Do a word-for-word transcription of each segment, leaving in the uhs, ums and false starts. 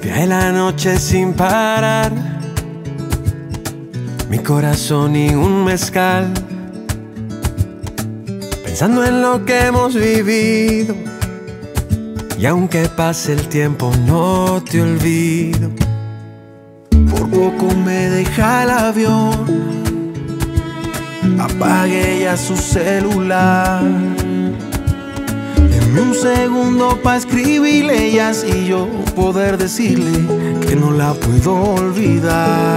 Viaje la noche sin parar, mi corazón y un mezcal, pensando en lo que hemos vivido. Y aunque pase el tiempo no te olvido. Por poco me deja el avión, apague ya su celular. Deme un segundo pa' escribirle y así yo poder decirle que no la puedo olvidar.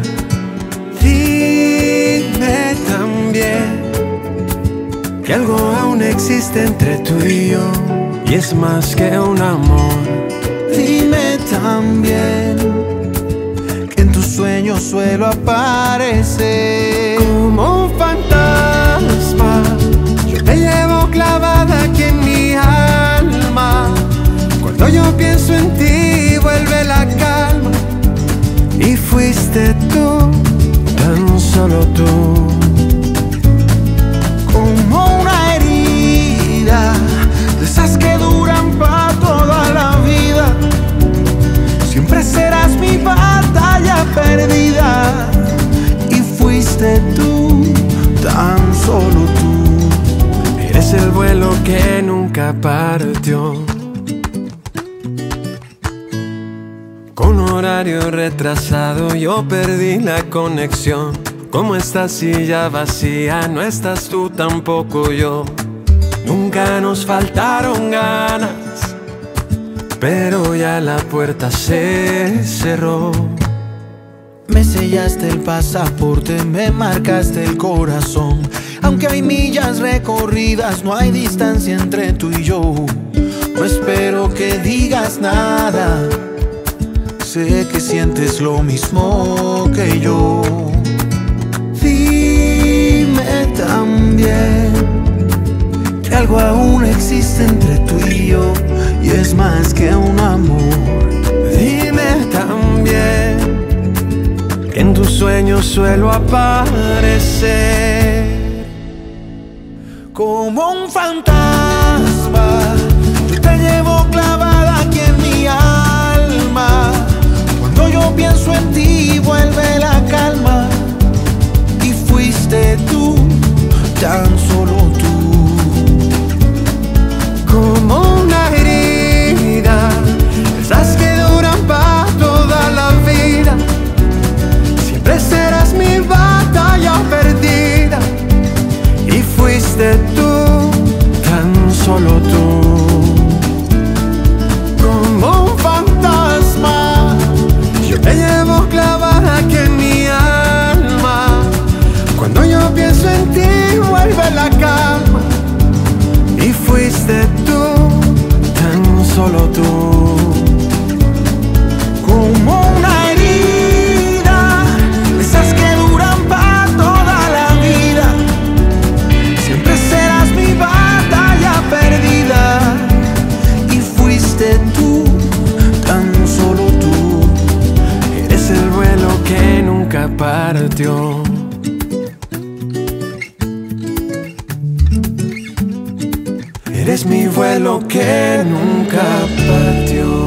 Dime también que algo aún existe entre tú y yo, y es más que un amor. Dime también que en tus sueños suelo aparecer como un fantasma. Yo te llevo clavada aquí en mi alma. Cuando yo pienso en ti vuelve la calma. Y fuiste tú, tan solo tú, como una herida de esas que duran para toda la vida. Siempre serás mi batalla perdida. Y fuiste tú, tan solo tú. Eres el vuelo que nunca partió, con horario retrasado yo perdí la conexión. Como esta silla vacía, no estás tú, tampoco yo. Nunca nos faltaron ganas, pero ya la puerta se cerró. Me sellaste el pasaporte, me marcaste el corazón. Aunque hay millas recorridas, no hay distancia entre tú y yo. No espero que digas nada, sé que sientes lo mismo que yo. Dime también que algo aún existe entre tú y yo, y es más que un amor. Dime también que en tus sueños suelo aparecer como un fantasma. Yo te llevo clavada aquí en mi alma. Cuando yo pienso en ti vuelve la calma. Y fuiste tú, tan solo tú, como una herida, esas que duran para toda la vida. Siempre serás mi batalla perdida. Y fuiste tú, tan solo tú, como un fantasma. Yo te llevo clavada aquí en mi alma. Cuando yo pienso en ti vuelve la calma. Y fuiste tú, tan solo tú, como una herida, esas que duran para toda la vida. Siempre serás mi batalla perdida. Y fuiste tú, tan solo tú. Eres el vuelo que nunca partió. Eres mi vuelo que nunca partió.